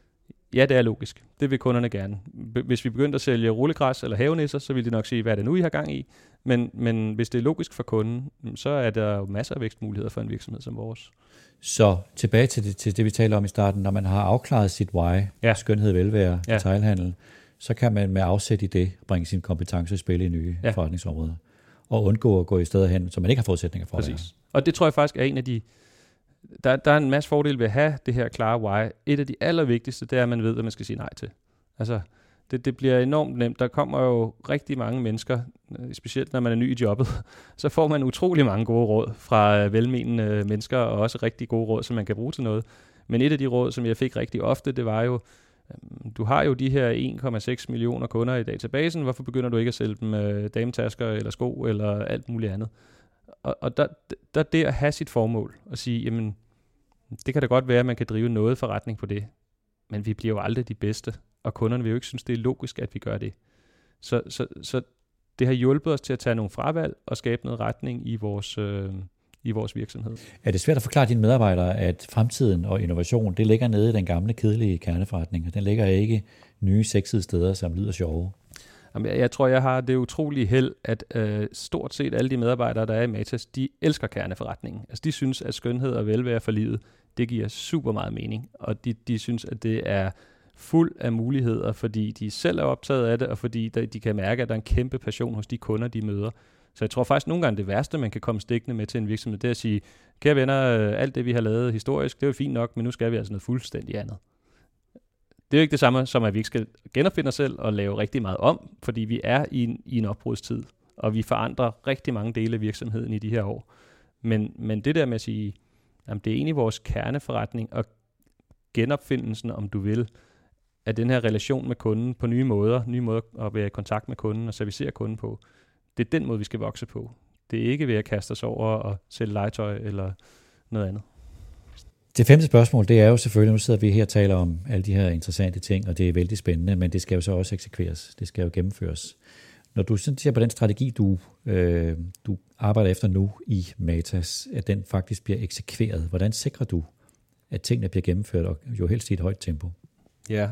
Speaker 3: Ja, det er logisk. Det vil kunderne gerne. Hvis vi begyndte at sælge rullegræs eller havenisser, så ville de nok sige, hvad er det nu, I har gang i? Men, men hvis det er logisk for kunden, så er der jo masser af vækstmuligheder for en virksomhed som vores.
Speaker 2: Så tilbage til det, til det, vi taler om i starten. Når man har afklaret sit why, ja. skønhed, velvære, ja. detailhandel, så kan man med afsæt i det bringe sin kompetence i spil i nye ja. forretningsområder. Og undgå at gå i steder hen, som man ikke har forudsætninger for.
Speaker 3: Præcis. Og det tror jeg faktisk er en af de... Der, der er en masse fordele ved at have det her klare why. Et af de allervigtigste, det er, at man ved, hvad man skal sige nej til. Altså, det, det bliver enormt nemt. Der kommer jo rigtig mange mennesker, specielt når man er ny i jobbet, så får man utrolig mange gode råd fra velmenende mennesker, og også rigtig gode råd, som man kan bruge til noget. Men et af de råd, som jeg fik rigtig ofte, det var jo, du har jo de her en komma seks millioner kunder i databasen, hvorfor begynder du ikke at sælge dem øh, dametasker eller sko eller alt muligt andet? Og, og der, der det at have sit formål og sige, jamen, det kan da godt være, at man kan drive noget forretning på det, men vi bliver jo aldrig de bedste, og kunderne vil jo ikke synes, det er logisk, at vi gør det. Så, så, så det har hjulpet os til at tage nogle fravalg og skabe noget retning i vores, øh, i vores virksomhed. Er det svært at forklare dine medarbejdere, at fremtiden og innovation, det ligger nede i den gamle, kedelige kerneforretning, og den ligger ikke nye sexede steder, som lyder sjove? Jamen, jeg, jeg tror, jeg har det utrolige held, at øh, stort set alle de medarbejdere, der er i Matas, de elsker kerneforretningen. Altså, de synes, at skønhed og velvære for livet, det giver super meget mening, og de, de synes, at det er fuld af muligheder, fordi de selv er optaget af det, og fordi de, de kan mærke, at der er en kæmpe passion hos de kunder, de møder. Så jeg tror faktisk nogle gange, det værste, man kan komme stikkende med til en virksomhed, det er at sige, kære venner, alt det, vi har lavet historisk, det er jo fint nok, men nu skal vi altså noget fuldstændig andet. Det er jo ikke det samme som, at vi ikke skal genopfinde os selv og lave rigtig meget om, fordi vi er i en, i en opbrudstid, og vi forandrer rigtig mange dele af virksomheden i de her år. Men, men det der med at sige, jamen, det er egentlig vores kerneforretning, og genopfindelsen, om du vil, af den her relation med kunden på nye måder, nye måder at være i kontakt med kunden og servicere kunden på, det er den måde, vi skal vokse på. Det er ikke ved at kaste os over og sælge legetøj eller noget andet. Det femte spørgsmål, det er jo selvfølgelig, nu sidder vi her og taler om alle de her interessante ting, og det er vældig spændende, men det skal jo så også eksekveres, det skal jo gennemføres. Når du sådan ser på den strategi, du, øh, du arbejder efter nu i Matas, at den faktisk bliver eksekveret, hvordan sikrer du, at tingene bliver gennemført, og jo helst i et højt tempo? Ja,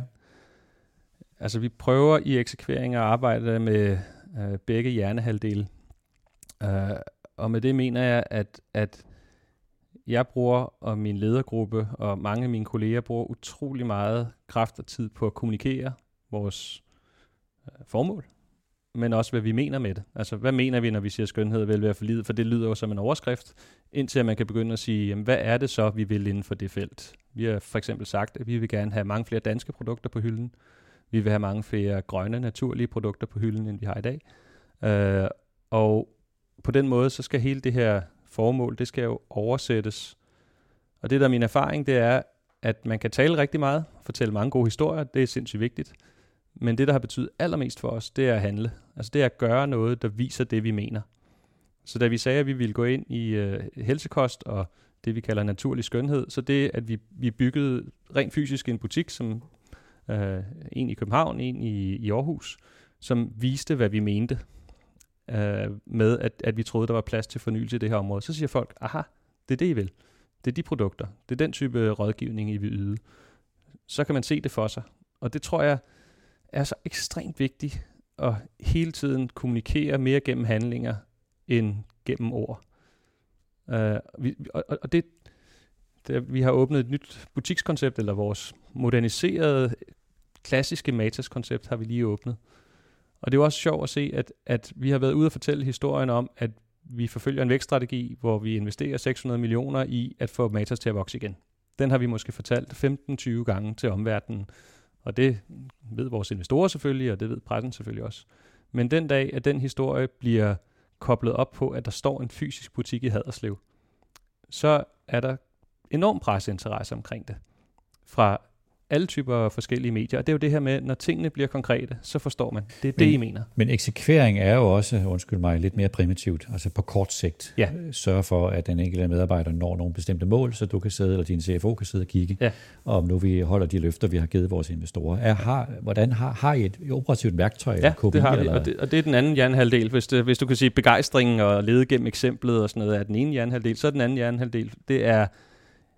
Speaker 3: altså vi prøver i eksekvering at arbejde med øh, begge hjernehalvdele, øh, og med det mener jeg, at, at jeg bruger, og min ledergruppe og mange af mine kolleger bruger utrolig meget kraft og tid på at kommunikere vores øh, formål, men også hvad vi mener med det. Altså hvad mener vi, når vi siger skønhed og velvære for livet, for det lyder jo som en overskrift, indtil at man kan begynde at sige, jamen, hvad er det så, vi vil inden for det felt? Vi har for eksempel sagt, at vi vil gerne have mange flere danske produkter på hylden. Vi vil have mange flere grønne, naturlige produkter på hylden, end vi har i dag. Øh, og på den måde, så skal hele det her formål, det skal jo oversættes. Og det der er min erfaring, det er, at man kan tale rigtig meget, fortælle mange gode historier, det er sindssygt vigtigt. Men det, der har betydet allermest for os, det er at handle. Altså det er at gøre noget, der viser det, vi mener. Så da vi sagde, at vi ville gå ind i øh, helsekost og det, vi kalder naturlig skønhed, så det, at vi, vi byggede rent fysisk en butik, som øh, en i København, en i, i Aarhus, som viste, hvad vi mente øh, med, at, at vi troede, der var plads til fornyelse i det her område. Så siger folk, aha, det er det, I vil. Det er de produkter. Det er den type rådgivning, I vil yde. Så kan man se det for sig. Og det tror jeg er så ekstremt vigtigt at hele tiden kommunikere mere gennem handlinger end gennem ord. Uh, vi, og, og det, det, vi har åbnet et nyt butikskoncept, eller vores moderniserede, klassiske Matas-koncept har vi lige åbnet. Og det er jo også sjovt at se, at, at vi har været ude og fortælle historien om, at vi forfølger en vækststrategi, hvor vi investerer seks hundrede millioner i at få Matas til at vokse igen. Den har vi måske fortalt femten til tyve gange til omverdenen. Og det ved vores investorer selvfølgelig, og det ved pressen selvfølgelig også. Men den dag, at den historie bliver koblet op på, at der står en fysisk butik i Haderslev, så er der enorm presseinteresse omkring det. Fra alle typer forskellige medier. Og det er jo det her med, når tingene bliver konkrete, så forstår man. Det er men, det, I mener. Men eksekvering er jo også, undskyld mig, lidt mere primitivt. Altså på kort sigt. Ja. Sørge for, at den enkelte medarbejder når nogle bestemte mål, så du kan sidde, eller din C F O kan sidde og kigge, ja. om nu vi holder de løfter, vi har givet vores investorer. Er, har, hvordan har, har I et operativt værktøj? Ja, K P I, det har vi, og det, og det er den anden hjernehalvdel. Hvis, det, hvis du kan sige begejstring og lede gennem eksemplet og sådan noget, er den ene hjernehalvdel, så er den anden hjernehalvdel. Det er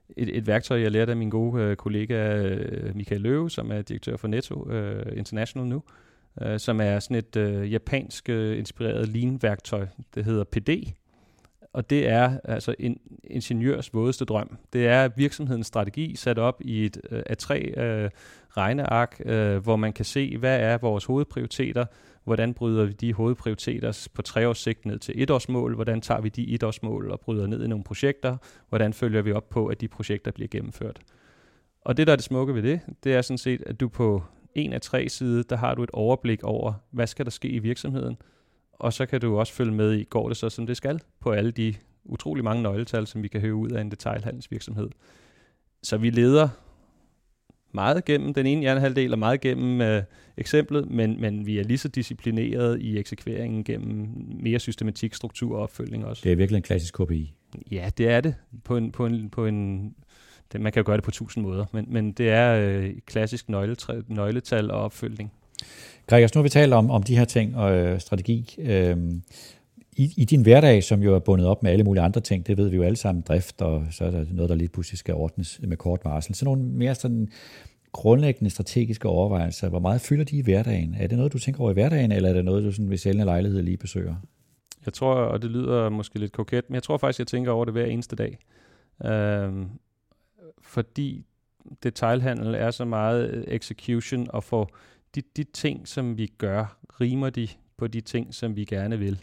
Speaker 3: et, et værktøj, jeg lærte af min gode øh, kollega øh, Michael Løve, som er direktør for Netto øh, International nu, øh, som er sådan et øh, japansk øh, inspireret lean-værktøj. Det hedder P D. Og det er altså en ingeniørs vådeste drøm. Det er virksomhedens strategi sat op i et øh, A tre øh, regneark, øh, hvor man kan se, hvad er vores hovedprioriteter, hvordan bryder vi de hovedprioriteter på tre års sigt ned til etårsmål, hvordan tager vi de etårsmål og bryder ned i nogle projekter, hvordan følger vi op på, at de projekter bliver gennemført. Og det, der er det smukke ved det, det er sådan set, at du på en af tre side, der har du et overblik over, hvad skal der ske i virksomheden, og så kan du også følge med i, går det så som det skal, på alle de utrolig mange nøgletal, som vi kan høre ud af en detailhandelsvirksomhed. Så vi leder meget gennem den ene hjernehalvdel og meget gennem øh, eksemplet, men, men vi er lige så disciplineret i eksekveringen gennem mere systematik, struktur og opfølgning også.
Speaker 2: Det er virkelig en klassisk K P I.
Speaker 3: Ja, det er det. På en, på en, på en, det, man kan jo gøre det på tusind måder, men, men det er øh, klassisk nøgletal, nøgletal og opfølgning.
Speaker 2: Gregers, nu har vi talt om, om de her ting og øh, strategi. Øh, i, I din hverdag, som jo er bundet op med alle mulige andre ting, det ved vi jo alle sammen, drift, og så er der noget, der lige pludselig skal ordnes med kort varsel. Så nogle mere sådan grundlæggende strategiske overvejelser. Hvor meget fylder de i hverdagen? Er det noget, du tænker over i hverdagen, eller er det noget, du sådan ved sjældne lejlighed lige besøger?
Speaker 3: Jeg tror, og det lyder måske lidt koket, men jeg tror faktisk, jeg tænker over det hver eneste dag. Øhm, fordi detailhandel er så meget execution, og for de, de ting, som vi gør, rimer de på de ting, som vi gerne vil.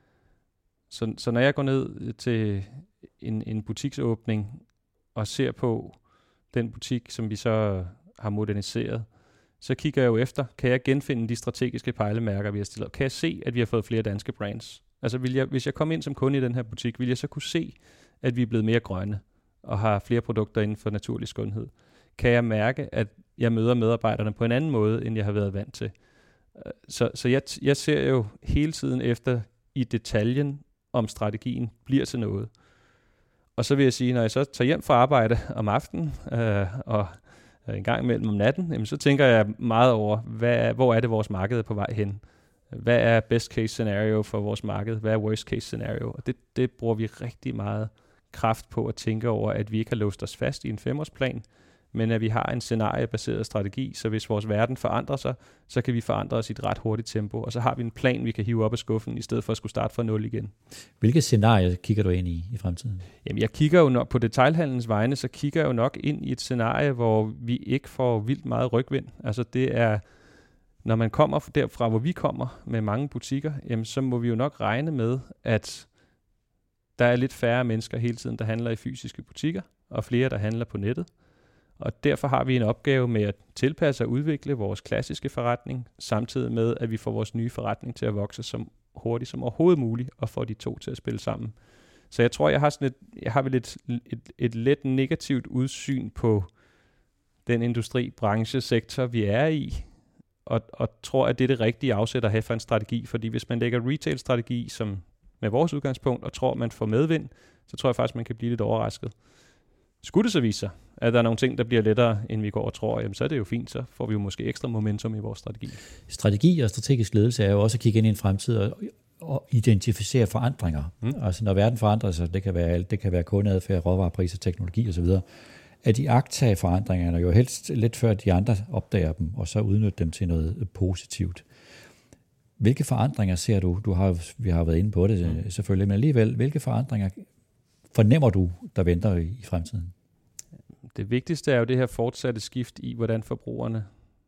Speaker 3: Så, så når jeg går ned til en, en butiksåbning og ser på den butik, som vi så har moderniseret, så kigger jeg jo efter, kan jeg genfinde de strategiske pejlemærker, vi har stillet op? Kan jeg se, at vi har fået flere danske brands? Altså vil jeg, hvis jeg kom ind som kunde i den her butik, vil jeg så kunne se, at vi er blevet mere grønne og har flere produkter inden for naturlig skønhed? Kan jeg mærke, at jeg møder medarbejderne på en anden måde, end jeg har været vant til? Så, så jeg, jeg ser jo hele tiden efter i detaljen, om strategien bliver til noget. Og så vil jeg sige, når jeg så tager hjem fra arbejde om aftenen, øh, og en gang imellem om natten, jamen, så tænker jeg meget over, hvad, hvor er det vores marked er på vej hen? Hvad er best case scenario for vores marked? Hvad er worst case scenario? Og det, det bruger vi rigtig meget kraft på at tænke over, at vi ikke har låst os fast i en femårsplan, men at vi har en scenariebaseret strategi, så hvis vores verden forandrer sig, så kan vi forandre os i et ret hurtigt tempo, og så har vi en plan, vi kan hive op af skuffen, i stedet for at skulle starte fra nul igen.
Speaker 2: Hvilke scenarier kigger du ind i i fremtiden?
Speaker 3: Jamen, jeg kigger jo nok på detailhandelens vegne, så kigger jeg jo nok ind i et scenarie, hvor vi ikke får vildt meget rygvind. Altså det er, når man kommer derfra, hvor vi kommer med mange butikker, jamen, så må vi jo nok regne med, at der er lidt færre mennesker hele tiden, der handler i fysiske butikker, og flere, der handler på nettet. Og derfor har vi en opgave med at tilpasse og udvikle vores klassiske forretning, samtidig med, at vi får vores nye forretning til at vokse så hurtigt som overhovedet muligt, og får de to til at spille sammen. Så jeg tror, jeg har sådan et, jeg har vel et, et, et let negativt udsyn på den industri, branche, sektor, vi er i, og, og tror, at det er det rigtige afsæt at have for en strategi. Fordi hvis man lægger retail-strategi som med vores udgangspunkt, og tror, man får medvind, så tror jeg faktisk, man kan blive lidt overrasket. Skulle det så vise sig, at der er nogle ting, der bliver lettere, end vi går og tror, jamen så er det jo fint, så får vi jo måske ekstra momentum i vores strategi.
Speaker 2: Strategi og strategisk ledelse er jo også at kigge ind i en fremtid og, og identificere forandringer. Mm. Altså når verden forandrer sig, det kan være alt, det kan være kundeadfærd, råvarepriser, teknologi osv., at de agtage forandringerne jo helst lidt før de andre opdager dem, og så udnytte dem til noget positivt. Hvilke forandringer ser du? Du har, vi har været inde på det mm. selvfølgelig, men alligevel, hvilke forandringer fornemmer du, der venter i fremtiden?
Speaker 3: Det vigtigste er jo det her fortsatte skift i, hvordan forbrugerne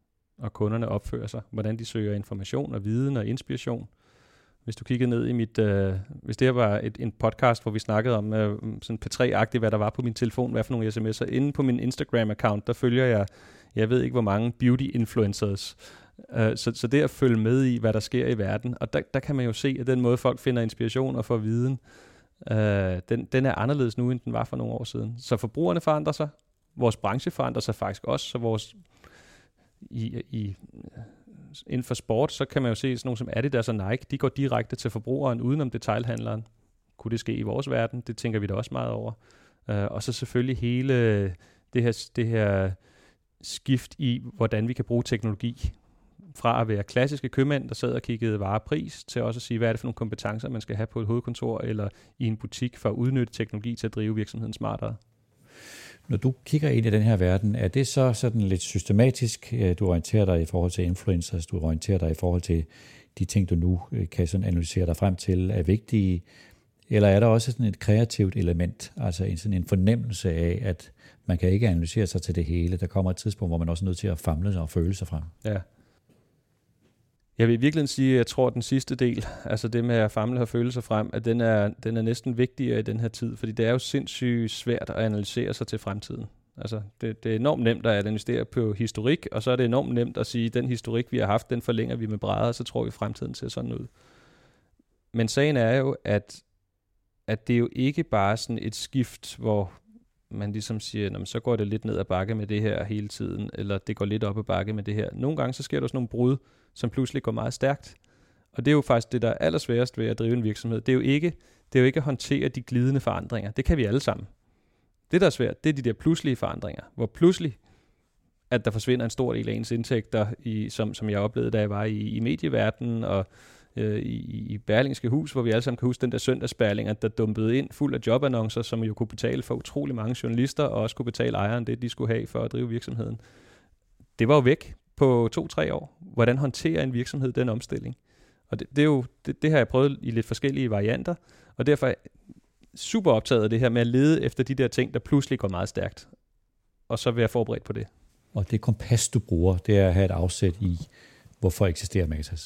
Speaker 3: og kunderne opfører sig. Hvordan de søger information og viden og inspiration. Hvis du kigger ned i mit... Øh, hvis det her var et, en podcast, hvor vi snakkede om øh, sådan P tre-agtigt, hvad der var på min telefon, hvad for nogle sms'er. Inde på min Instagram-account, der følger jeg, jeg ved ikke hvor mange beauty-influencers. Uh, så, så det at følge med i, hvad der sker i verden. Og der, der kan man jo se, at den måde, folk finder inspiration og får viden, Uh, den, den er anderledes nu, end den var for nogle år siden. Så forbrugerne forandrer sig, vores branche forandrer sig faktisk også, så vores i, i, inden for sport, så kan man jo se sådan nogle som Adidas og Nike, de går direkte til forbrugeren udenom detailhandleren. Kunne det ske i vores verden? Det tænker vi da også meget over. Uh, og så selvfølgelig hele det her, det her skift i, hvordan vi kan bruge teknologi. Fra at være klassiske købmænd, der sad og kiggede varepris, til også at sige, hvad er det for nogle kompetencer, man skal have på et hovedkontor eller i en butik for at udnytte teknologi til at drive virksomheden smartere.
Speaker 2: Når du kigger ind i den her verden, er det så sådan lidt systematisk, du orienterer dig i forhold til influencers, du orienterer dig i forhold til de ting, du nu kan sådan analysere dig frem til, er vigtige, eller er der også sådan et kreativt element, altså en, sådan en fornemmelse af, at man kan ikke analysere sig til det hele. Der kommer et tidspunkt, hvor man også er nødt til at famle sig og føle sig frem.
Speaker 3: Ja. Jeg vil virkelig sige, at jeg tror, at den sidste del, altså det med at famle og føle sig frem, at den er, den er næsten vigtigere i den her tid, fordi det er jo sindssygt svært at analysere sig til fremtiden. Altså det, det er enormt nemt at analysere på historik, og så er det enormt nemt at sige, at den historik, vi har haft, den forlænger vi med brædder, og så tror vi, at fremtiden ser sådan ud. Men sagen er jo, at, at det er jo ikke bare sådan et skift, hvor man ligesom siger, så går det lidt ned ad bakke med det her hele tiden, eller det går lidt op ad bakke med det her. Nogle gange så sker der sådan nogle brud, som pludselig går meget stærkt. Og det er jo faktisk det, der er allersværest ved at drive en virksomhed. Det er jo ikke, det er jo ikke at håndtere de glidende forandringer. Det kan vi alle sammen. Det, der er svært, det er de der pludselige forandringer, hvor pludselig, at der forsvinder en stor del af ens indtægter, i, som, som jeg oplevede, da jeg var i, i medieverdenen og øh, i, i Berlingske Hus, hvor vi alle sammen kan huske den der søndagsberlinger, der dumpede ind fuld af jobannoncer, som jo kunne betale for utrolig mange journalister, og også kunne betale ejeren det, de skulle have for at drive virksomheden. Det var jo væk på to-tre år. Hvordan håndterer en virksomhed den omstilling? Og det, det, er jo, det, det har jeg prøvet i lidt forskellige varianter, og derfor er jeg super optaget af det her med at lede efter de der ting, der pludselig går meget stærkt. Og så være forberedt på det.
Speaker 2: Og det kompas, du bruger, det er at have et afsæt i, hvorfor eksisterer Matas?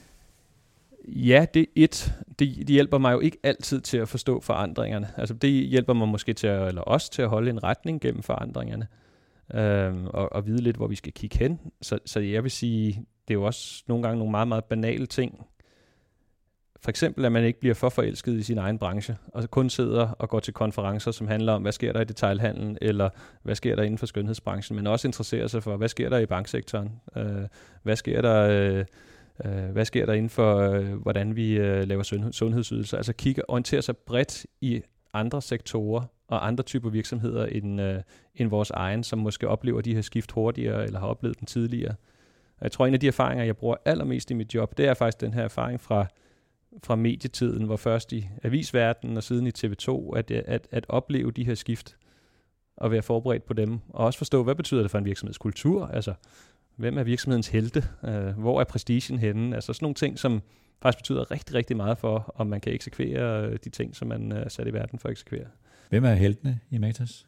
Speaker 3: Ja, det er et. Det, det hjælper mig jo ikke altid til at forstå forandringerne. Altså det hjælper mig måske til at, eller os til at holde en retning gennem forandringerne. Øhm, og, og vide lidt, hvor vi skal kigge hen. Så, så jeg vil sige, det er jo også nogle gange nogle meget, meget banale ting. For eksempel, at man ikke bliver for forelsket i sin egen branche, og så kun sidder og går til konferencer, som handler om, hvad sker der i detailhandlen, eller hvad sker der inden for skønhedsbranchen, men også interesserer sig for, hvad sker der i banksektoren, øh, hvad sker der, øh, øh, hvad sker der inden for, øh, hvordan vi øh, laver sundhed, sundhedsydelser. Altså kigge, orientere sig bredt i andre sektorer og andre typer virksomheder end, øh, end vores egen, som måske oplever de her skift hurtigere, eller har oplevet den tidligere. Og jeg tror, en af de erfaringer, jeg bruger allermest i mit job, det er faktisk den her erfaring fra fra medietiden, hvor først i avisverdenen og siden i T V to, at, at, at opleve de her skift og være forberedt på dem, og også forstå, hvad betyder det for en virksomhedskultur, altså hvem er virksomhedens helte, uh, hvor er prestigen henne, altså sådan nogle ting, som faktisk betyder rigtig, rigtig meget for, om man kan eksekvere de ting, som man er sat i verden for at eksekvere.
Speaker 2: Hvem er heltene i Matas?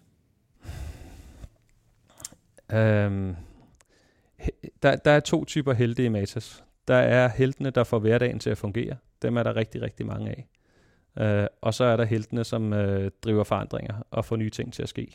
Speaker 3: Um, der, der er to typer helte i Matas. Der er heltene, der får hverdagen til at fungere. Dem er der rigtig, rigtig mange af. Uh, og så er der heltene, som uh, driver forandringer og får nye ting til at ske.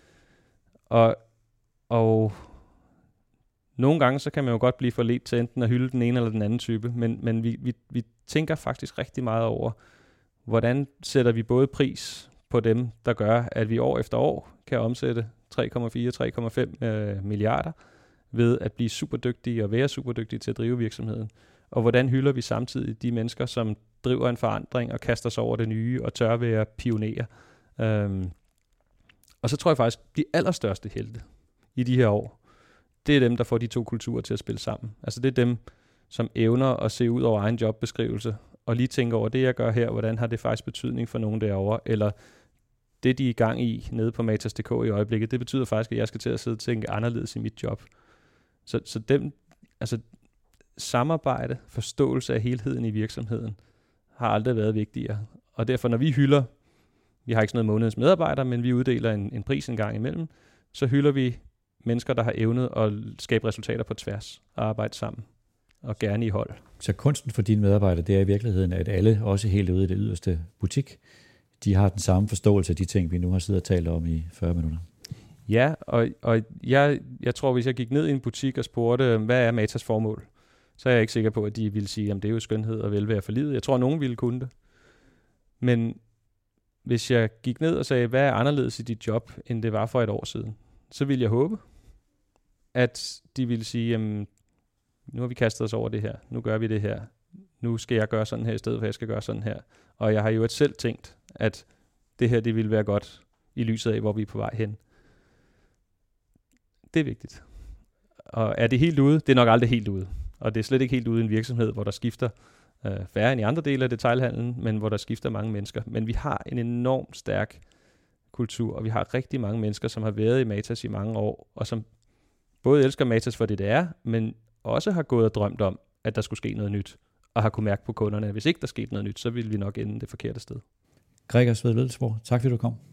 Speaker 3: Og, og nogle gange, så kan man jo godt blive forledt til enten at hylde den ene eller den anden type, men, men vi, vi, vi tænker faktisk rigtig meget over, hvordan sætter vi både pris på dem, der gør, at vi år efter år kan omsætte tre komma fire til tre komma fem uh, milliarder, ved at blive superdygtige og være superdygtige til at drive virksomheden. Og hvordan hylder vi samtidig de mennesker, som driver en forandring og kaster sig over det nye og tør være pionerer. Um, og så tror jeg faktisk, de allerstørste helte i de her år, det er dem, der får de to kulturer til at spille sammen. Altså det er dem, som evner at se ud over egen jobbeskrivelse og lige tænke over det, jeg gør her, hvordan har det faktisk betydning for nogen derovre, eller det, de er i gang i nede på Matas punktum d k i øjeblikket, det betyder faktisk, at jeg skal til at sidde og tænke anderledes i mit job. Så, så dem, altså samarbejde, forståelse af helheden i virksomheden, har aldrig været vigtigere. Og derfor, når vi hylder, vi har ikke sådan noget månedens medarbejdere, men vi uddeler en, en pris en gang imellem, så hylder vi mennesker, der har evnet at skabe resultater på tværs og arbejde sammen, og gerne i hold.
Speaker 2: Så kunsten for dine medarbejdere, det er i virkeligheden, at alle, også helt ude i det yderste butik, de har den samme forståelse af de ting, vi nu har siddet og talt om i fyrre minutter.
Speaker 3: Ja, og, og jeg, jeg tror, hvis jeg gik ned i en butik og spurgte, hvad er Matas formål, så er jeg ikke sikker på, at de ville sige, at det er jo skønhed og velvære for livet. Jeg tror, at nogen ville kunne det. Men hvis jeg gik ned og sagde, hvad er anderledes i dit job, end det var for et år siden, så ville jeg håbe, at de ville sige, jamen, nu har vi kastet os over det her, nu gør vi det her, nu skal jeg gøre sådan her, i stedet for at jeg skal gøre sådan her. Og jeg har jo et selv tænkt, at det her, det ville være godt i lyset af, hvor vi er på vej hen. Det er vigtigt. Og er det helt ude? Det er nok aldrig helt ude. Og det er slet ikke helt ude i en virksomhed, hvor der skifter øh, færre end i andre dele af detailhandlen, men hvor der skifter mange mennesker. Men vi har en enormt stærk kultur, og vi har rigtig mange mennesker, som har været i Matas i mange år, og som både elsker Matas for det, det er, men også har gået og drømt om, at der skulle ske noget nyt, og har kunne mærke på kunderne, at hvis ikke der skete noget nyt, så ville vi nok ende det forkerte sted.
Speaker 2: Gregers Ved Ledelsesborg, tak fordi du kom.